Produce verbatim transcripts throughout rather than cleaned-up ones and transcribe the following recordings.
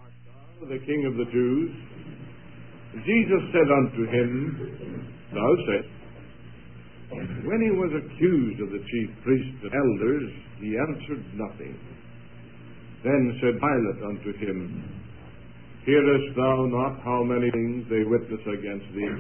the King of the Jews. Jesus said unto him, Thou sayest. When he was accused of the chief priests and elders, he answered nothing. Then said Pilate unto him, Hearest thou not how many things they witness against thee?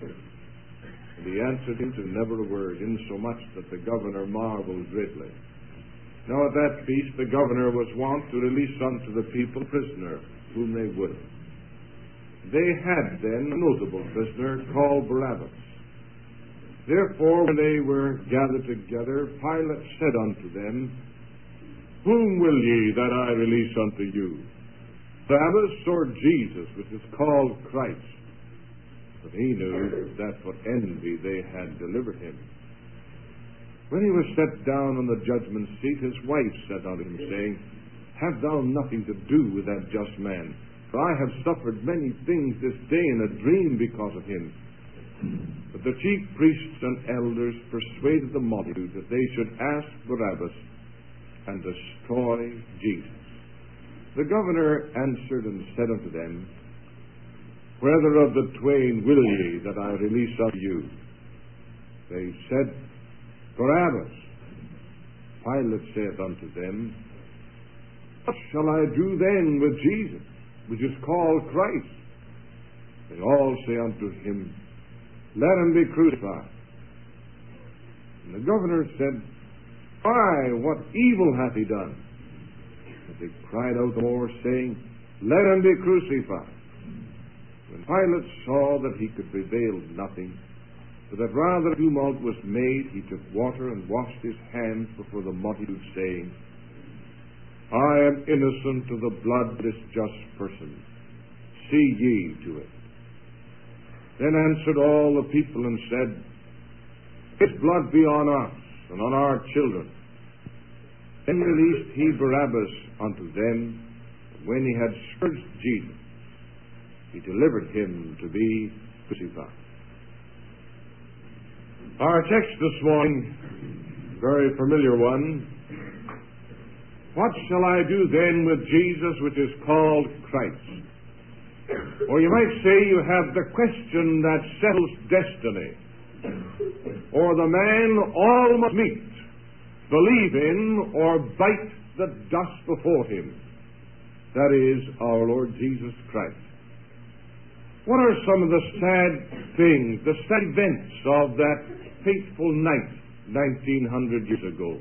And he answered him to never a word, insomuch that the governor marveled greatly. Now at that feast the governor was wont to release unto the people a prisoner, whom they would. They had then a notable prisoner called Barabbas. Therefore, when they were gathered together, Pilate said unto them, Whom will ye that I release unto you, Barabbas or Jesus, which is called Christ? But he knew that for envy they had delivered him. When he was set down on the judgment seat, his wife said unto him, saying, Have thou nothing to do with that just man? For I have suffered many things this day in a dream because of him. But the chief priests and elders persuaded the multitude that they should ask Barabbas and destroy Jesus. The governor answered and said unto them, Whether of the twain will ye that I release unto you? They said, Barabbas. Pilate saith unto them, What shall I do then with Jesus, which is called Christ? They all say unto him, Let him be crucified. And the governor said, Why, what evil hath he done? But they cried out the more, saying, Let him be crucified. When Pilate saw that he could prevail nothing, but that rather tumult was made, he took water and washed his hands before the multitude, saying, I am innocent of the blood of this just person. See ye to it. Then answered all the people and said, His blood be on us and on our children. Then released he Barabbas unto them. And when he had scourged Jesus, he delivered him to be crucified. Our text this morning, very familiar one. What shall I do then with Jesus, which is called Christ? Or you might say you have the question that settles destiny, or the man all must meet, believe in, or bite the dust before him. That is our Lord Jesus Christ. What are some of the sad things, the sad events of that fateful night nineteen hundred years ago?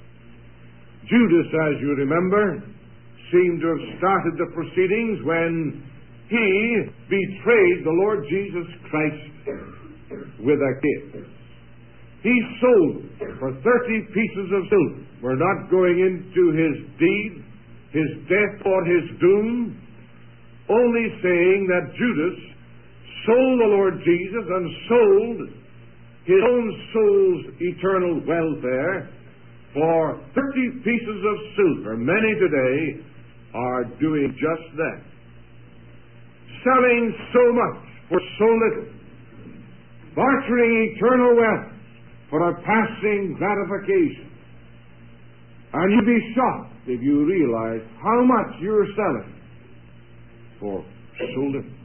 Judas, as you remember, seemed to have started the proceedings when he betrayed the Lord Jesus Christ with a kiss. He sold for thirty pieces of silver. We're not going into his deed, his death, or his doom, only saying that Judas sold the Lord Jesus and sold his own soul's eternal welfare for thirty pieces of silver. Many today are doing just that. Selling so much for so little. Bartering eternal wealth for a passing gratification. And you'd be shocked if you realize how much you're selling for so little.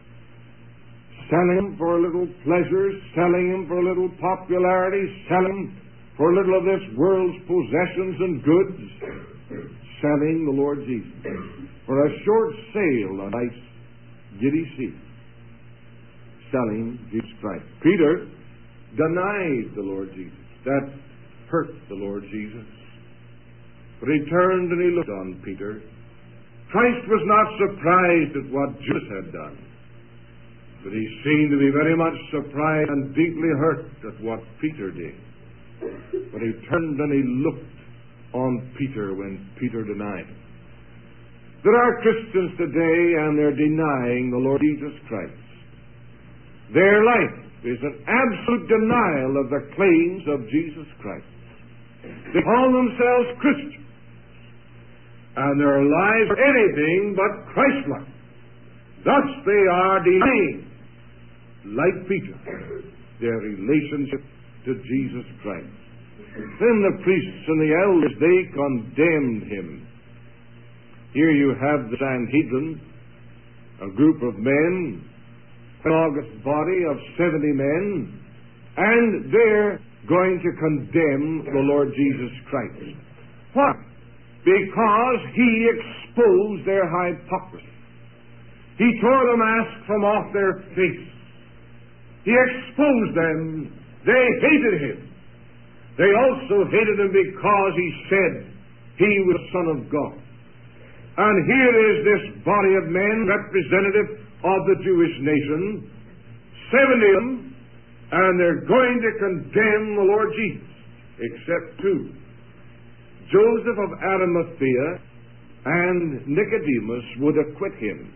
Selling him for a little pleasure, selling him for a little popularity, selling for a little of this world's possessions and goods, selling the Lord Jesus for a short sale, a nice giddy seat, selling Jesus Christ. Peter denied the Lord Jesus. That hurt the Lord Jesus. But he turned and he looked on Peter. Christ was not surprised at what Judas had done, but he seemed to be very much surprised and deeply hurt at what Peter did. But he turned and he looked on Peter when Peter denied him. There are Christians today and they're denying the Lord Jesus Christ. Their life is an absolute denial of the claims of Jesus Christ. They call themselves Christians, and their lives are anything but Christ-like. Thus they are denying, like Peter, their relationship to Jesus Christ. Then the priests and the elders, they condemned him. Here you have the Sanhedrin, a group of men, an august body of seventy men, and they're going to condemn the Lord Jesus Christ. Why? Because he exposed their hypocrisy. He tore the mask from off their face. He exposed them. They hated him. They also hated him because he said he was the Son of God. And here is this body of men, representative of the Jewish nation, seventy of them, and they're going to condemn the Lord Jesus, except two. Joseph of Arimathea and Nicodemus would acquit him.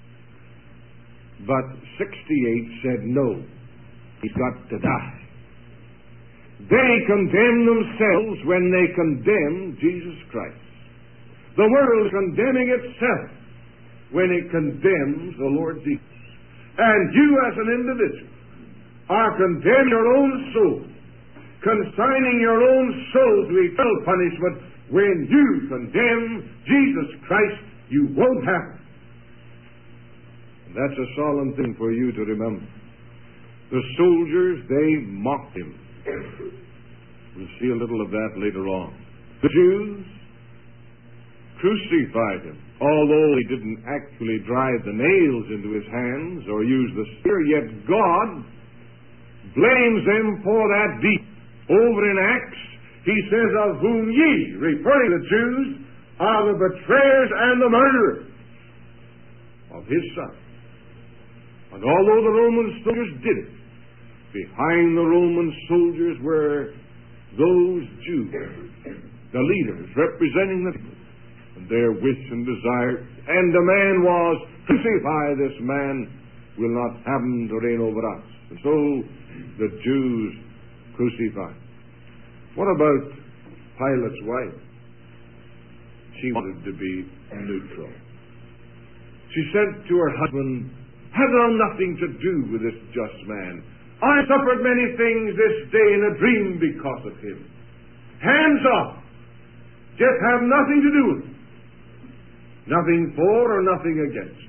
But sixty-eight said, no, he's got to die. They condemn themselves when they condemn Jesus Christ. The world is condemning itself when it condemns the Lord Jesus. And you as an individual are condemning your own soul, consigning your own soul to eternal punishment. When you condemn Jesus Christ, you won't have it. And that's a solemn thing for you to remember. The soldiers, they mocked him. We'll see a little of that later on. The Jews crucified him. Although he didn't actually drive the nails into his hands or use the spear, yet God blames them for that deed. Over in Acts, he says, of whom ye, referring to the Jews, are the betrayers and the murderers of his Son. And although the Roman soldiers did it, behind the Roman soldiers were those Jews, the leaders, representing the people, and their wish and desire. And the man was, crucify this man, will not have him to reign over us. And so the Jews crucified. What about Pilate's wife? She wanted to be neutral. She said to her husband, have thou nothing to do with this just man? I suffered many things this day in a dream because of him. Hands off. Just have nothing to do with it. Nothing for or nothing against.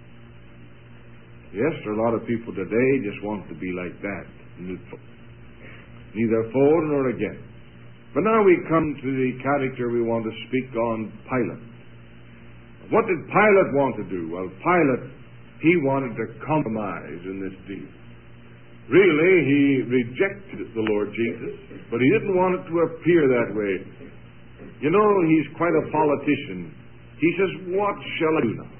Yes, there are a lot of people today just want to be like that, neutral. Neither for nor against. But now we come to the character we want to speak on, Pilate. What did Pilate want to do? Well, Pilate, he wanted to compromise in this deal. Really, he rejected the Lord Jesus, but he didn't want it to appear that way. You know, he's quite a politician. He says, what shall I do now?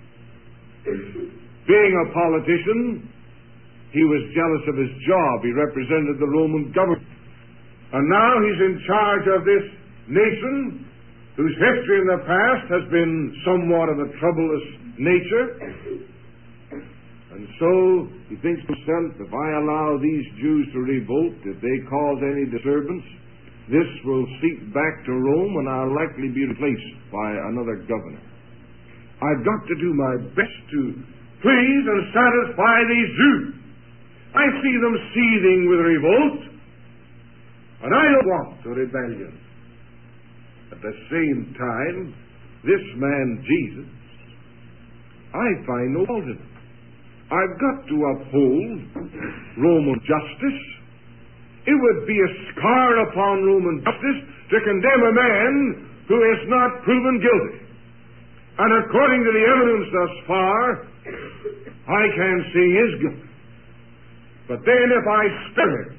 Being a politician, he was jealous of his job. He represented the Roman government. And now he's in charge of this nation whose history in the past has been somewhat of a troublous nature. And so he thinks to himself, if I allow these Jews to revolt, if they cause any disturbance, this will seep back to Rome and I'll likely be replaced by another governor. I've got to do my best to please and satisfy these Jews. I see them seething with revolt, and I don't want a rebellion. At the same time, this man Jesus, I find no fault in him. I've got to uphold Roman justice. It would be a scar upon Roman justice to condemn a man who is not proven guilty. And according to the evidence thus far, I can see he is guilty. But then if I spare him,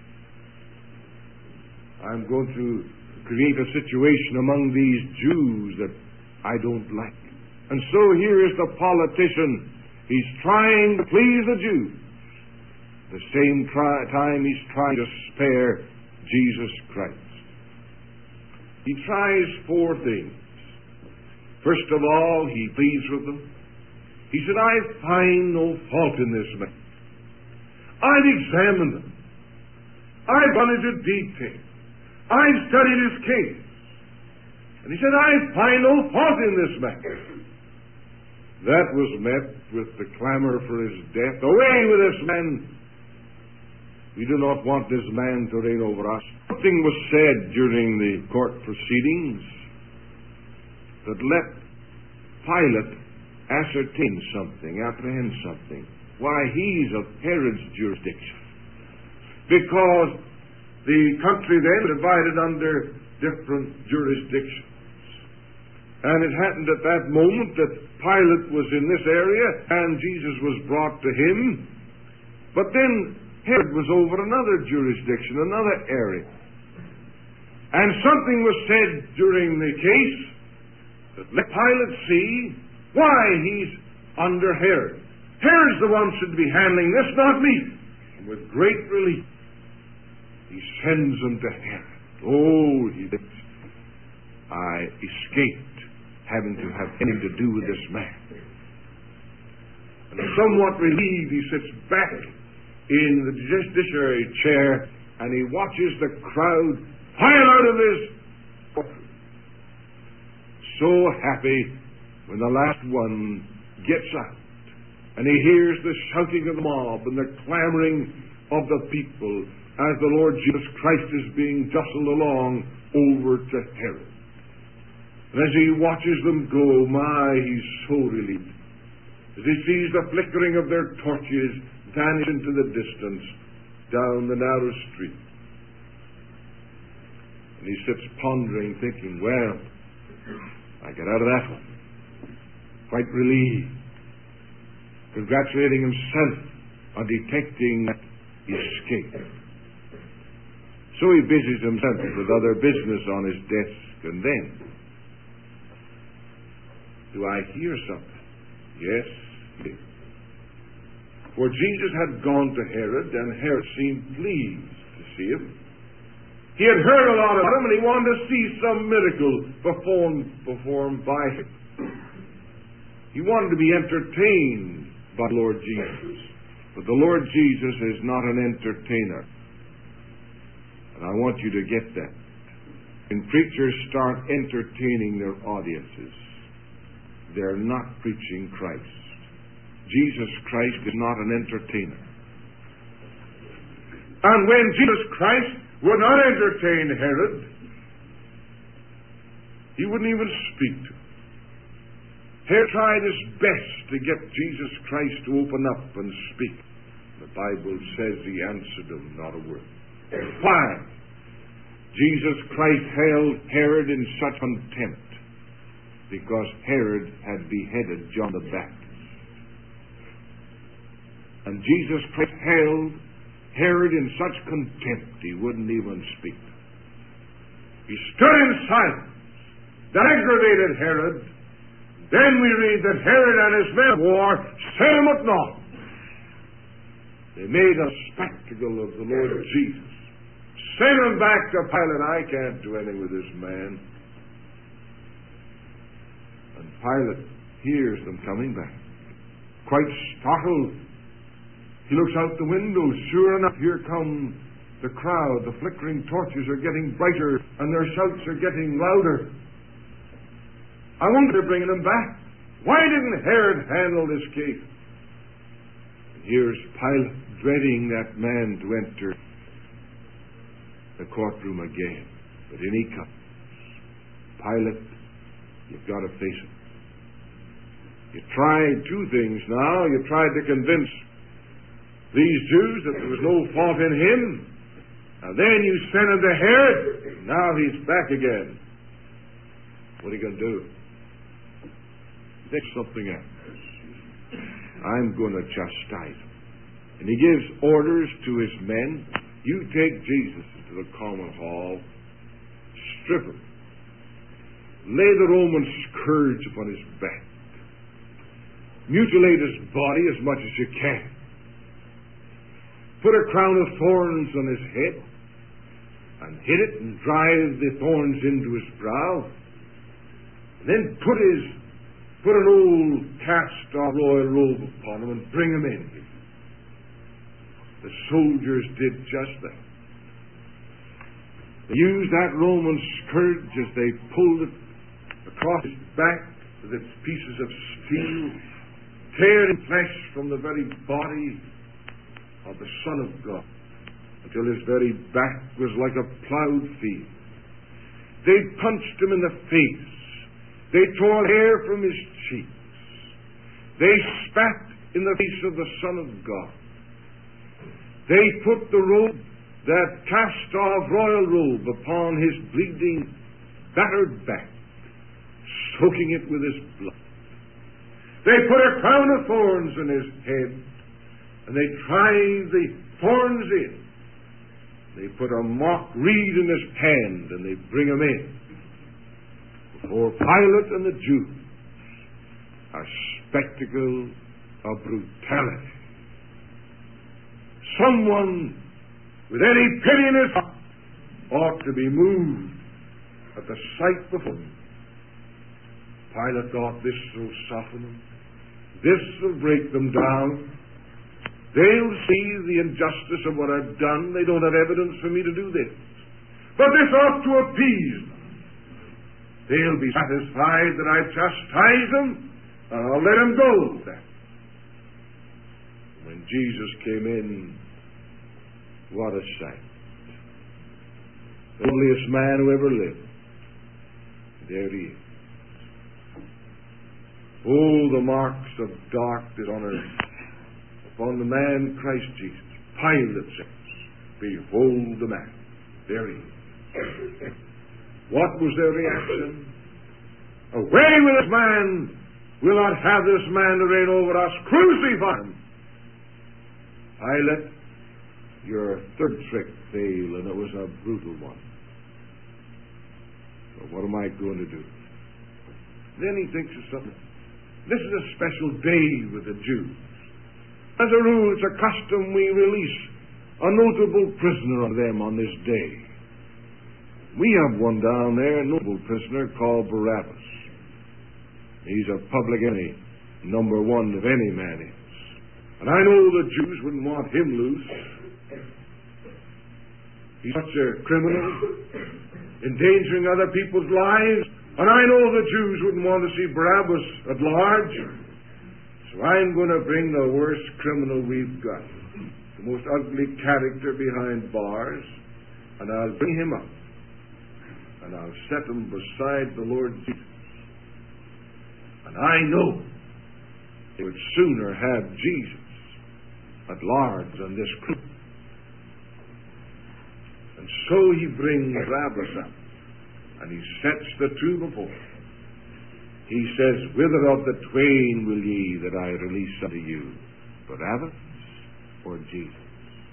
I'm going to create a situation among these Jews that I don't like. And so here is the politician. He's trying to please the Jews. At the same try- time, he's trying to spare Jesus Christ. He tries four things. First of all, he pleads with them. He said, I find no fault in this man. I've examined them. I've gone into detail. I've studied his case. And he said, I find no fault in this man. That was met with the clamor for his death. Away with this man. We do not want this man to reign over us. Nothing was said during the court proceedings that let Pilate ascertain something, apprehend something. Why, he's of Herod's jurisdiction. Because the country then divided under different jurisdictions. And it happened at that moment that Pilate was in this area and Jesus was brought to him. But then Herod was over another jurisdiction, another area. And something was said during the case that let Pilate see why he's under Herod. Herod's the one should be handling this, not me. And with great relief, he sends him to Herod. Oh, he did. I escaped having to have anything to do with this man. And somewhat relieved, he sits back in the judiciary chair and he watches the crowd pile out of his courtroom. So happy when the last one gets out and he hears the shouting of the mob and the clamoring of the people as the Lord Jesus Christ is being jostled along over to Herod. And as he watches them go, my, he's so relieved. As he sees the flickering of their torches vanish into the distance down the narrow street. And he sits pondering, thinking, well, I got out of that one. Quite relieved. Congratulating himself on detecting that escape. So he busies himself with other business on his desk, and then, do I hear something? Yes. For Jesus had gone to Herod, and Herod seemed pleased to see him. He had heard a lot about him, and he wanted to see some miracle performed, performed by him. He wanted to be entertained by the Lord Jesus. But the Lord Jesus is not an entertainer. And I want you to get that. When preachers start entertaining their audiences, they're not preaching Christ. Jesus Christ is not an entertainer. And when Jesus Christ would not entertain Herod, he wouldn't even speak to him. Herod tried his best to get Jesus Christ to open up and speak. The Bible says he answered him not a word. Why? Jesus Christ held Herod in such contempt because Herod had beheaded John the Baptist. And Jesus Christ held Herod in such contempt he wouldn't even speak. He stood in silence. That aggravated Herod. Then we read that Herod and his men of war set him at naught. They made a spectacle of the Lord Jesus. Send him back to Pilate. I can't do anything with this man. And Pilate hears them coming back. Quite startled. He looks out the window. Sure enough, here come the crowd. The flickering torches are getting brighter and their shouts are getting louder. I wonder they're bringing him back. Why didn't Herod handle this case? And here's Pilate dreading that man to enter the courtroom again. But in he comes. Pilate, you've got to face it. You tried two things now. You tried to convince these Jews that there was no fault in him. And then you sent him to Herod. Now he's back again. What are you going to do? Think something else. I'm going to chastise him. And he gives orders to his men. You take Jesus into the common hall, strip him, lay the Roman scourge upon his back, mutilate his body as much as you can, put a crown of thorns on his head, and hit it and drive the thorns into his brow, and then put his put an old cast-off royal robe upon him and bring him in. The soldiers did just that. They used that Roman scourge as they pulled it across his back with its pieces of steel, tearing flesh from the very body of the Son of God, until his very back was like a plowed field. They punched him in the face. They tore hair from his cheeks. They spat in the face of the Son of God. They put the robe, that cast-off royal robe, upon his bleeding, battered back, soaking it with his blood. They put a crown of thorns on his head, and they drive the thorns in. They put a mock reed in his hand, and they bring him in before Pilate and the Jews. A spectacle of brutality. Someone with any pity in his heart ought to be moved at the sight before him. Pilate thought, this will soften them. This will break them down. They'll see the injustice of what I've done. They don't have evidence for me to do this. But this ought to appease them. They'll be satisfied that I've chastised them, and I'll let them go with that. When Jesus came in, what a sight. The loneliest man who ever lived. There he is. Oh, the marks of darkness on earth upon the man Christ Jesus. Pilate says, behold the man. There he is. What was their reaction? Away with this man! We'll not have this man to reign over us. Crucify him! Pilate, your third trick failed, and it was a brutal one. So what am I going to do? Then he thinks of something. This is a special day with the Jews. As a rule, it's a custom we release a notable prisoner of them on this day. We have one down there, a notable prisoner called Barabbas. He's a public enemy, number one of any man is. And I know the Jews wouldn't want him loose. He's such a criminal, endangering other people's lives. And I know the Jews wouldn't want to see Barabbas at large. So I'm going to bring the worst criminal we've got, the most ugly character behind bars, and I'll bring him up. And I'll set him beside the Lord Jesus. And I know they would sooner have Jesus at large than this criminal. And so he brings Barabbas up. And he sets the two before him. He says, whither of the twain will ye that I release unto you? Barabbas or Jesus?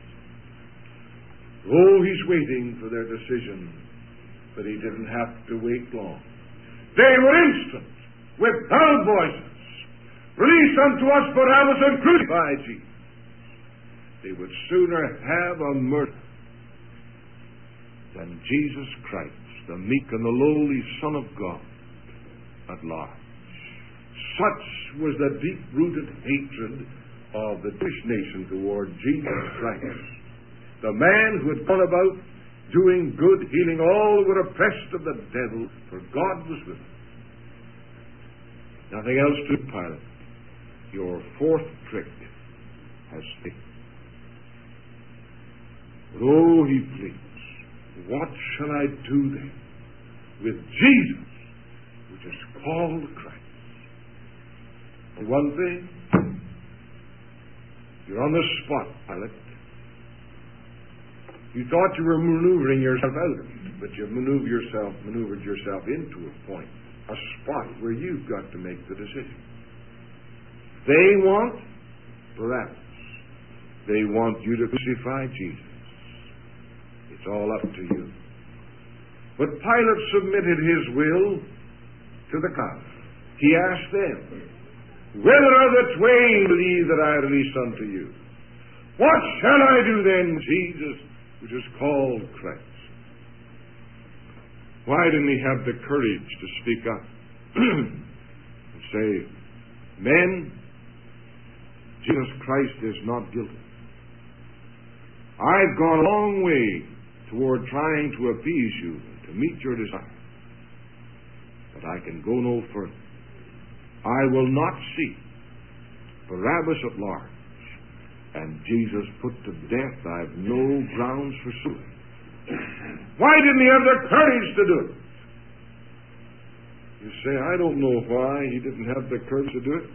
Oh, he's waiting for their decision. But he didn't have to wait long. They were instant, with loud voices. Release unto us Barabbas and crucify Jesus. They would sooner have a murder than Jesus Christ, the meek and the lowly Son of God, at large. Such was the deep-rooted hatred of the Jewish nation toward Jesus Christ, the man who had gone about doing good, healing all who were oppressed of the devil, for God was with him. Nothing else to Pilate. Your fourth trick has failed. Oh, he pleads, what shall I do then with Jesus, which is called Christ? And one thing, you're on the spot, Pilate. You thought you were maneuvering yourself out of it, but you've maneuvered yourself, maneuvered yourself into a point, a spot where you've got to make the decision. They want Barabbas. They want you to crucify Jesus. It's all up to you. But Pilate submitted his will to the crowd. He asked them, whither of the twain will ye that I release unto you? What shall I do then, Jesus, which is called Christ? Why didn't he have the courage to speak up and say, men, Jesus Christ is not guilty. I've gone a long way toward trying to appease you, to meet your desire. But I can go no further. I will not see Barabbas at large and Jesus put to death. I have no grounds for suing. Why didn't he have the courage to do it? You say, I don't know why he didn't have the courage to do it.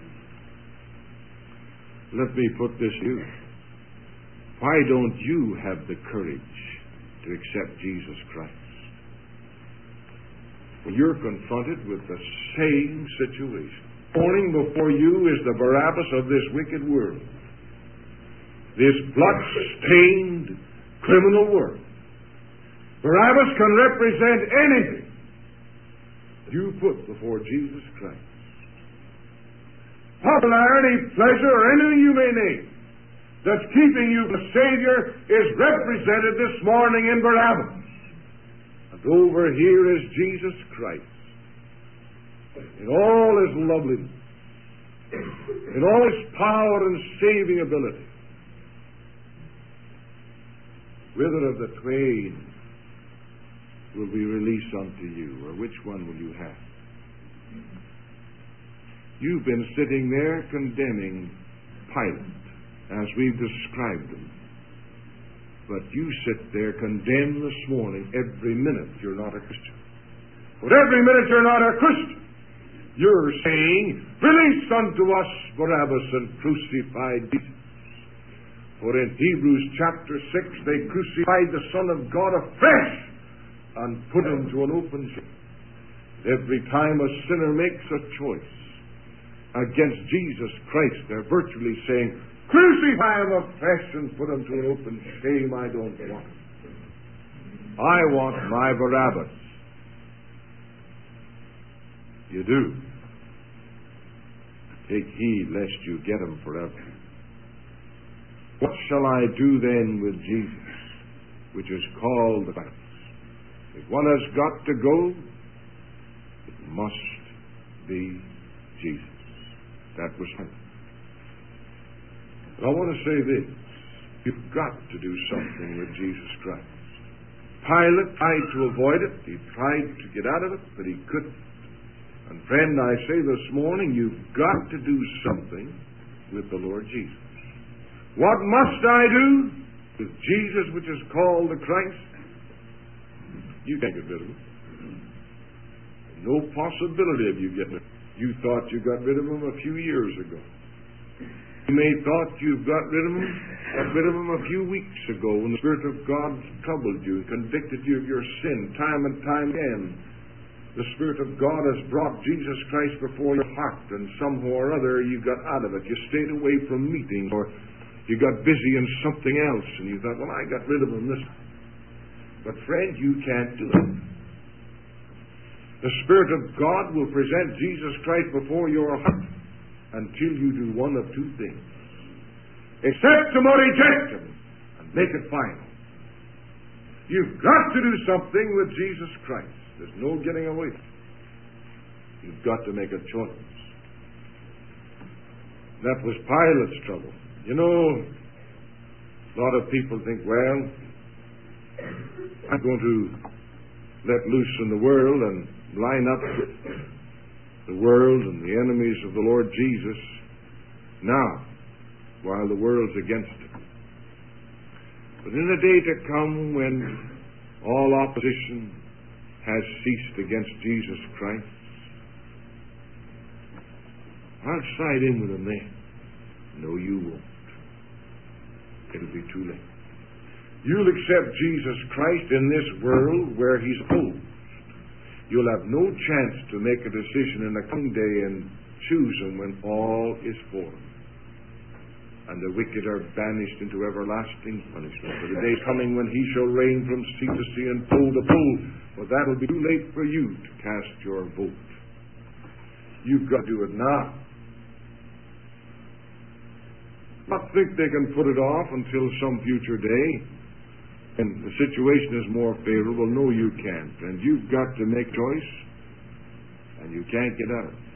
Let me put this to you. Why don't you have the courage to accept Jesus Christ? Well, you're confronted with the same situation. Morning before you is the Barabbas of this wicked world. This blood-stained criminal world. Barabbas can represent anything you put before Jesus Christ. Popularity, pleasure, or anything you may name that's keeping you the Savior is represented this morning in Barabbas. And over here is Jesus Christ. In all his loveliness, in all his power and saving ability. Whither of the twain will be released unto you, or which one will you have? You've been sitting there condemning Pilate, as we've described him. But you sit there condemned this morning every minute you're not a Christian. But every minute you're not a Christian, you're saying, release unto us Barabbas and crucified Jesus. For in Hebrews chapter six, they crucified the Son of God afresh and put him to an open shame. Every time a sinner makes a choice against Jesus Christ, they're virtually saying, crucify him afresh and put him to an open shame. I don't want him. I want my Barabbas. You do. Take heed lest you get him forever. What shall I do then with Jesus, which is called the Barabbas? If one has got to go, it must be Jesus. That was him. But I want to say this. You've got to do something with Jesus Christ. Pilate tried to avoid it. He tried to get out of it, but he couldn't. And friend, I say this morning, you've got to do something with the Lord Jesus. What must I do with Jesus, which is called the Christ? You can't get rid of him. No possibility of you getting it. You thought you got rid of him a few years ago. You may have thought you've got rid of him, got rid of him a few weeks ago when the Spirit of God troubled you and convicted you of your sin time and time again. The Spirit of God has brought Jesus Christ before your heart, and somehow or other you got out of it. You stayed away from meetings, or you got busy in something else, and you thought, well, I got rid of him this time. But friend, you can't do it. The Spirit of God will present Jesus Christ before your heart until you do one of two things. Accept him or reject him, and make it final. You've got to do something with Jesus Christ. There's no getting away. You've got to make a choice. That was Pilate's trouble. You know, a lot of people think, well, I'm going to let loose in the world and line up the world and the enemies of the Lord Jesus now, while the world's against him. But in a day to come when all opposition has ceased against Jesus Christ, I'll side in with him then. No, you won't. It'll be too late. You'll accept Jesus Christ in this world where he's opposed. You'll have no chance to make a decision in a coming day and choose him when all is for him. And the wicked are banished into everlasting punishment. For the day is coming when he shall reign from sea to sea and pole to pole. But that'll be too late for you to cast your vote. You've got to do it now. Not think they can put it off until some future day, and the situation is more favorable. No, you can't. And you've got to make choice, and you can't get out of it.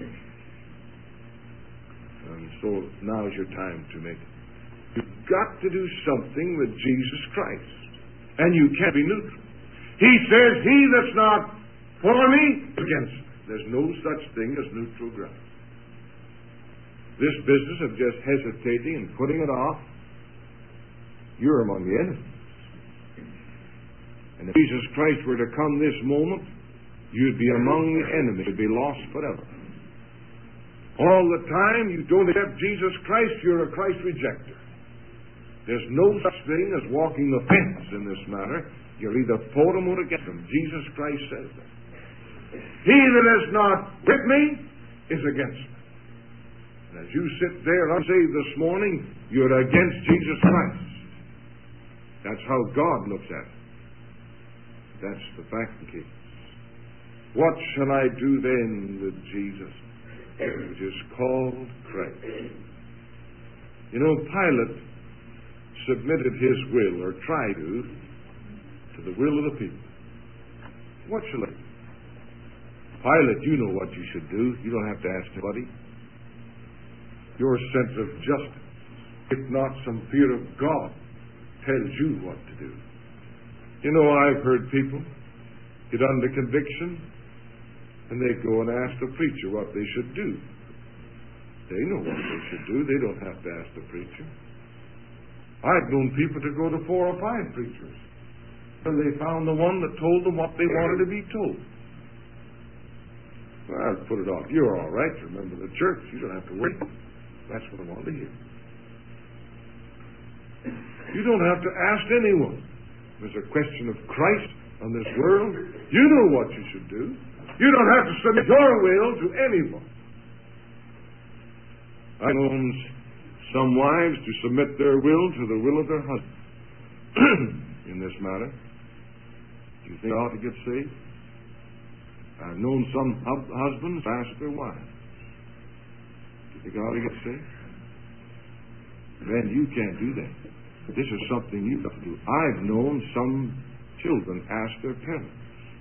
And so now's your time to make it. You've got to do something with Jesus Christ, and you can't be neutral. He says, he that's not for me, against me. There's no such thing as neutral ground. This business of just hesitating and putting it off, you're among the enemies. And if Jesus Christ were to come this moment you'd be among the enemy. You'd be lost forever. All the time you don't accept Jesus Christ, you're a Christ rejecter. There's no such thing as walking the fence in this matter. You're either for him or against him. Jesus Christ says that. He that is not with me is against me. And as you sit there unsaved this morning, you're against Jesus Christ. That's how God looks at it. That's the fact of the case. What shall I do then with Jesus, which is called Christ? You know, Pilate submitted his will, or tried to, to the will of the people. What shall I do? Pilate, you know what you should do. You don't have to ask anybody. Your sense of justice, if not some fear of God, tells you what to do. You know, I've heard people get under conviction, and they go and ask the preacher what they should do. They know what they should do. They don't have to ask the preacher. I've known people to go to four or five preachers, and they found the one that told them what they wanted to be told. Well, I'll put it off. You're all right. Remember the church. You don't have to worry. That's what I want to hear. You don't have to ask anyone. There's a question of Christ on this world. You know what you should do. You don't have to submit your will to anyone. I've known some wives to submit their will to the will of their husband in this matter. Do you think they ought to get saved? I've known some hub- husbands ask their wives, do you think I ought to get saved? Then you can't do that. This is something you've got to do. I've known some children ask their parents,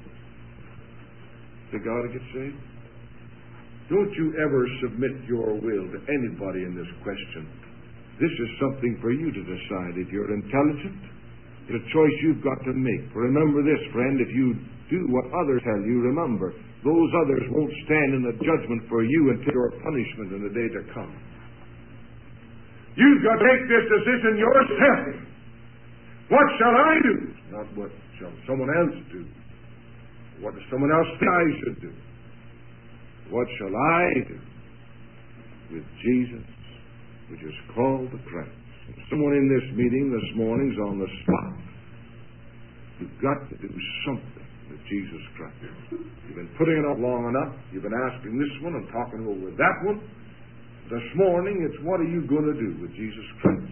think I ought to get saved? Don't you ever submit your will to anybody in this question. This is something for you to decide. If you're intelligent, it's a choice you've got to make. Remember this, friend, if you do what others tell you, remember, those others won't stand in the judgment for you and take your punishment in the day to come. You've got to make this decision yourself. What shall I do? Not what shall someone else do. What does someone else think I should do? What shall I do with Jesus, which is called the Christ? Someone in this meeting this morning is on the spot. You've got to do something with Jesus Christ. You've been putting it off long enough. You've been asking this one and talking over that one. This morning, it's what are you going to do with Jesus Christ?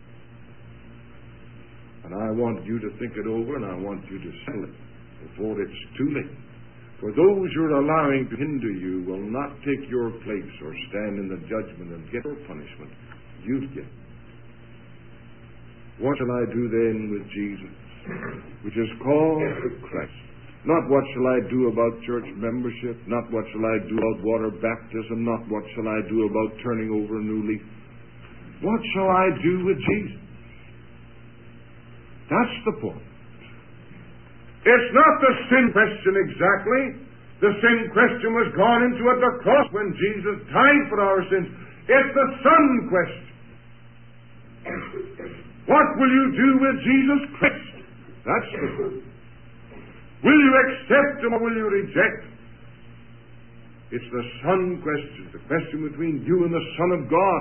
And I want you to think it over, and I want you to settle it before it's too late. For those you're allowing to hinder you will not take your place or stand in the judgment and get your punishment. You've get. What shall I do then with Jesus, which is called the Christ? Not what shall I do about church membership, not what shall I do about water baptism, not what shall I do about turning over a new leaf. What shall I do with Jesus? That's the point. It's not the sin question exactly. The sin question was gone into at the cross when Jesus died for our sins. It's the Son question. What will you do with Jesus Christ? That's the point. Will you accept Him or will you reject Him? It's the Son question, the question between you and the Son of God.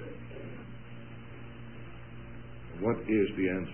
What is the answer?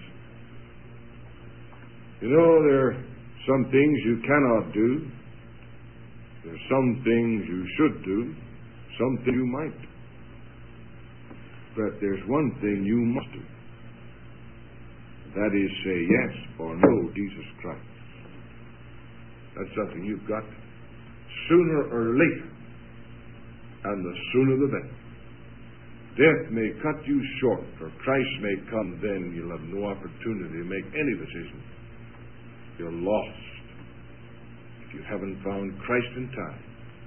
You know, there are some things you cannot do. There are some things you should do. Some things you might do. But there's one thing you must do. That is say yes or no to Jesus Christ. That's something you've got sooner or later. And the sooner the better. Death may cut you short, or Christ may come, then you'll have no opportunity to make any decision. You're lost if you haven't found Christ in time.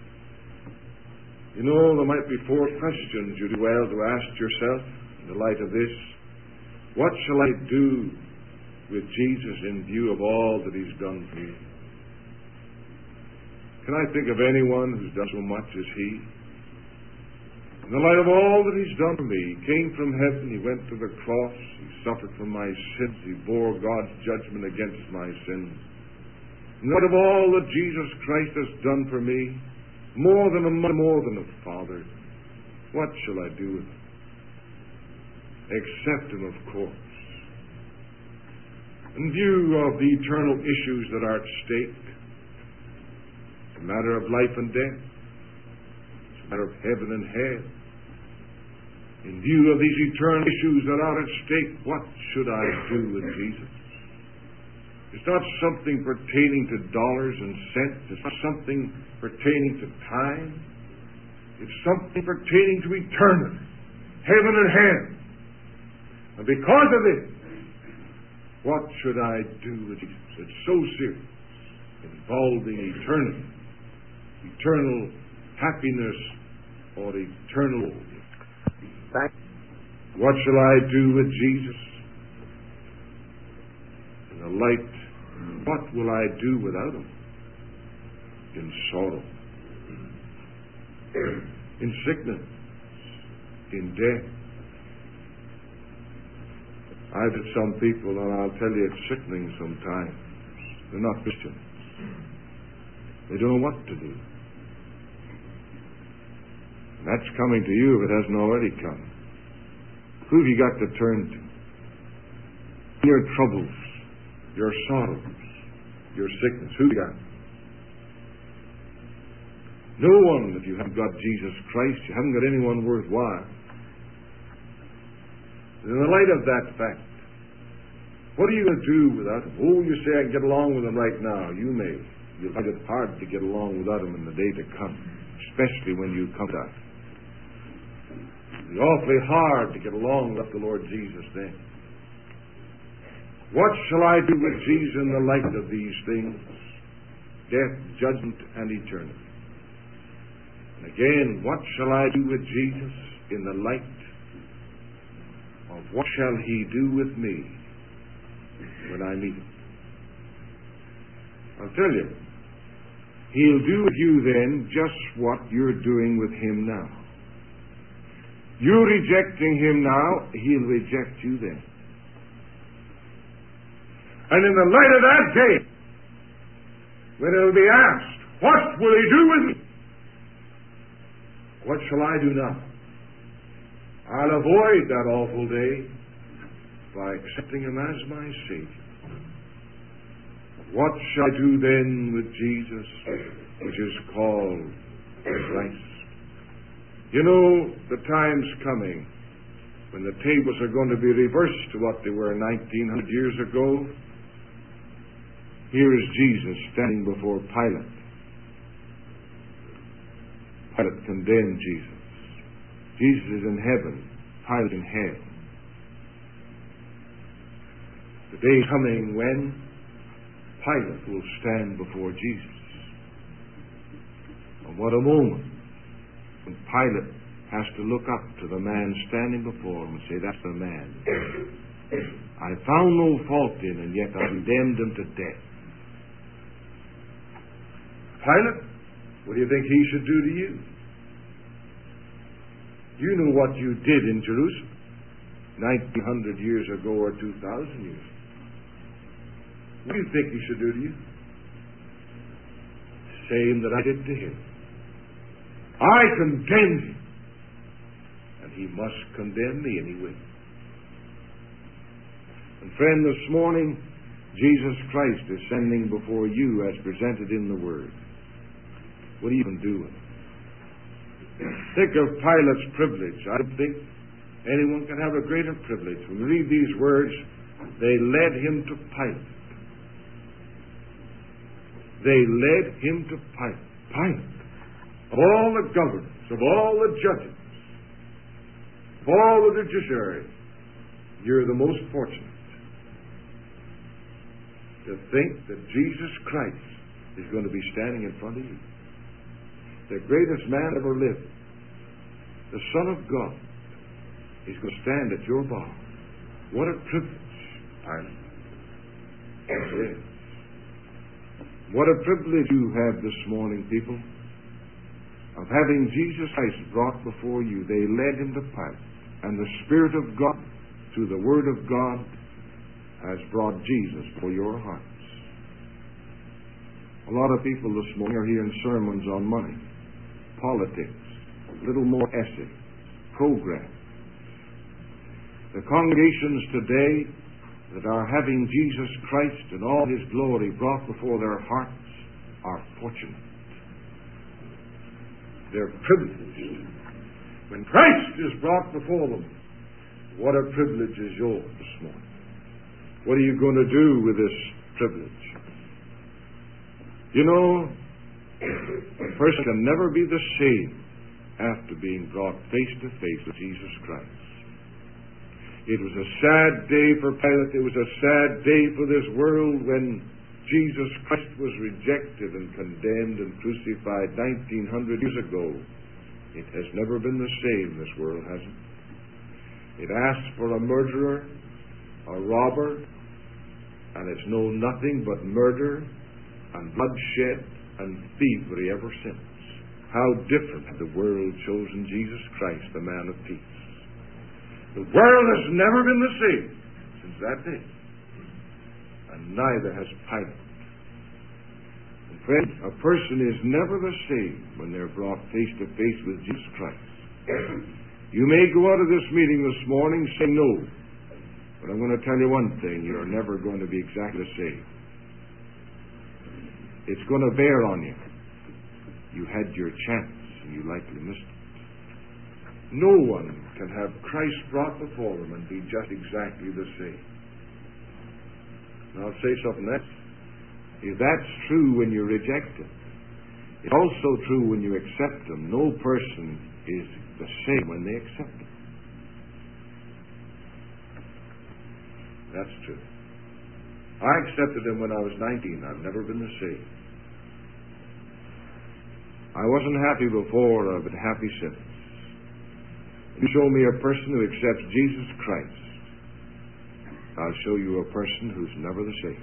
You know, there might be four questions you do well to ask yourself in the light of this. What shall I do with Jesus in view of all that He's done for me? Can I think of anyone who's done so much as He? In the light of all that He's done for me, He came from heaven, He went to the cross, He suffered for my sins, He bore God's judgment against my sins. Not of all that Jesus Christ has done for me, more than a mother, more than a father, what shall I do with him? Accept him, of course. In view of the eternal issues that are at stake, it's a matter of life and death, it's a matter of heaven and hell. In view of these eternal issues that are at stake, what should I do with Jesus? It's not something pertaining to dollars and cents. It's not something pertaining to time. It's something pertaining to eternity, heaven and hell. And because of it, what should I do with Jesus? It's so serious, involving eternity, eternal happiness, or eternal. What shall I do with Jesus? In the light, what will I do without him? In sorrow, in sickness, in death. I've had some people, and I'll tell you, it's sickening sometimes. They're not Christians. They don't know what to do. And that's coming to you if it hasn't already come. Who have you got to turn to? Your troubles, your sorrows, your sickness. Who have you got? No one, if you haven't got Jesus Christ. You haven't got anyone worthwhile. In the light of that fact, what are you going to do without him? Oh, you say I can get along with him right now. You may. You'll find it hard to get along without him in the day to come, especially when you come to us. It'll be awfully hard to get along with the Lord Jesus then. What shall I do with Jesus in the light of these things? Death, judgment, and eternity. And again, what shall I do with Jesus in the light of what shall he do with me when I meet him? I'll tell you, he'll do with you then just what you're doing with him now. You're rejecting him now, he'll reject you then. And in the light of that day, when it'll be asked, what will he do with me? What shall I do now? I'll avoid that awful day by accepting him as my Savior. What shall I do then with Jesus, which is called Christ? You know, the time's coming when the tables are going to be reversed to what they were nineteen hundred years ago. Here is Jesus standing before Pilate. Pilate condemned Jesus. Jesus is in heaven, Pilate in hell. The day is coming when Pilate will stand before Jesus. And what a moment when Pilate has to look up to the man standing before him and say, that's the man. I found no fault in him, yet I condemned him to death. Pilate, what do you think he should do to you? You know what you did in Jerusalem nineteen hundred years ago or two thousand years ago. What do you think he should do to you? Same that I did to him. I condemned him, and he must condemn me anyway. And friend, this morning, Jesus Christ is standing before you as presented in the Word. What do you even do with it? Think of Pilate's privilege. I don't think anyone can have a greater privilege. When we read these words, they led him to Pilate. They led him to Pilate. Pilate, of all the governors, of all the judges, of all the judiciary, you're the most fortunate to think that Jesus Christ is going to be standing in front of you. The greatest man ever lived, the Son of God, is going to stand at your bar. What a privilege, Pilate. Yes. What a privilege you have this morning, people, of having Jesus Christ brought before you. They led him to Pilate, and the Spirit of God, through the Word of God, has brought Jesus for your hearts. A lot of people this morning are hearing sermons on money, politics, a little more essay, program. The congregations today that are having Jesus Christ and all His glory brought before their hearts are fortunate. They're privileged. When Christ is brought before them, what a privilege is yours this morning. What are you going to do with this privilege? You know, a person can never be the same after being brought face to face with Jesus Christ. It was a sad day for Pilate. It was a sad day for this world when Jesus Christ was rejected and condemned and crucified nineteen hundred years ago. It has never been the same, this world hasn't. It asks for a murderer, a robber, and it's known nothing but murder and bloodshed and thievery ever since. How different had the world chosen Jesus Christ, the man of peace. The world has never been the same since that day, and neither has Pilate. And friends, a person is never the same when they're brought face to face with Jesus Christ. You may go out of this meeting this morning saying no, but I'm going to tell you one thing: you're never going to be exactly the same. It's going to bear on you. You had your chance, and you likely missed it. No one can have Christ brought before them and be just exactly the same. Now I'll say something else. If that's true when you reject Him, it's also true when you accept Him. No person is the same when they accept Him. That's true. I accepted Him when I was nineteen. I've never been the same. I wasn't happy before, I've been happy since. You show me a person who accepts Jesus Christ, I'll show you a person who's never the same.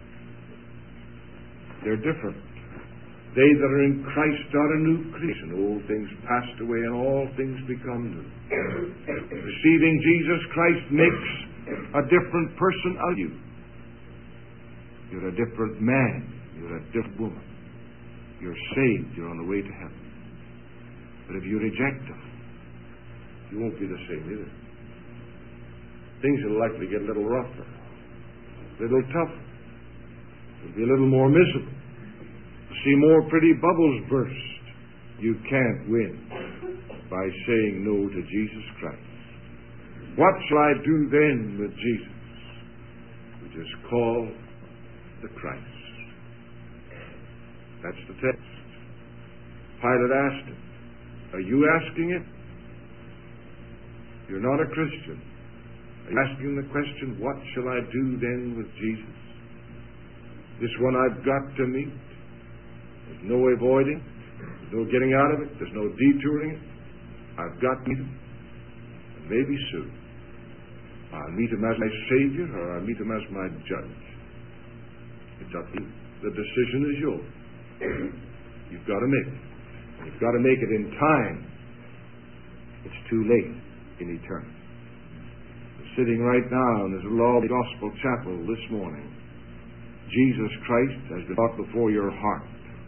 They're different. They that are in Christ are a new creation. Old things passed away and all things become new. Receiving Jesus Christ makes a different person out of you. You're a different man. You're a different woman. You're saved. You're on the way to heaven. But if you reject Him, you won't be the same either. Things will likely get a little rougher, a little tougher. You'll be a little more miserable. You'll see more pretty bubbles burst. You can't win by saying no to Jesus Christ. What shall I do then with Jesus? Which is called the Christ. That's the text. Pilate asked him. Are you asking it? You're not a Christian. Are you asking the question, what shall I do then with Jesus? This one I've got to meet. There's no avoiding. There's no getting out of it. There's no detouring it. I've got to meet Him. And maybe soon. I'll meet Him as my Savior or I'll meet Him as my Judge. It's up to you. The decision is yours. You've got to make it. You've got to make it in time. It's too late in eternity. I'm sitting right now in this little Gospel Chapel this morning. Jesus Christ has been brought before your heart.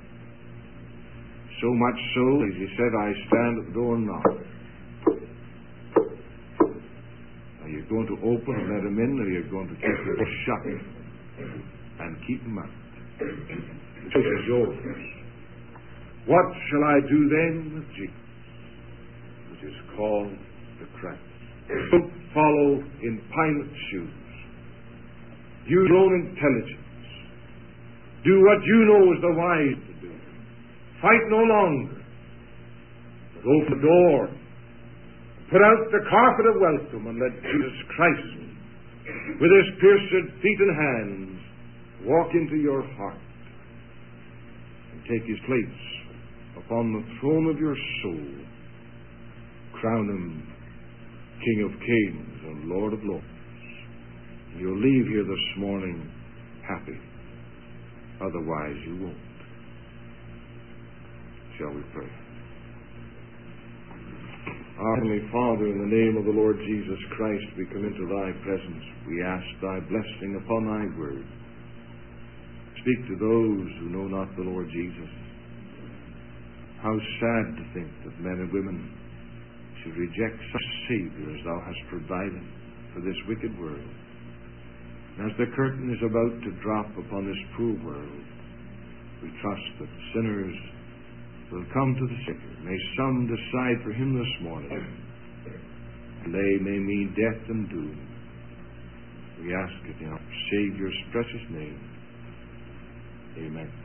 So much so, as He said, I stand at the door and knock. Are you going to open and let Him in, or are you going to keep the door shut and keep Him out? The choice is yours. What shall I do then with Jesus? Which is called the Christ. Don't follow in Pilate's shoes. Use your own intelligence. Do what you know is the wise to do. Fight no longer, but open the door. Put out the carpet of welcome and let Jesus Christ, with His pierced feet and hands, walk into your heart and take His place upon the throne of your soul. Crown Him King of Kings and Lord of Lords. You'll leave here this morning happy. Otherwise you won't. Shall we pray? Our Heavenly Father, in the name of the Lord Jesus Christ, we come into Thy presence. We ask Thy blessing upon Thy word. speak to those who know not the Lord Jesus. How sad to think that men and women should reject such Savior as thou hast provided for this wicked world. And as the curtain is about to drop upon this cruel world, we trust that sinners will come to the Savior. May some decide for Him this morning, and they may mean death and doom. We ask it in our Savior's precious name. Amen.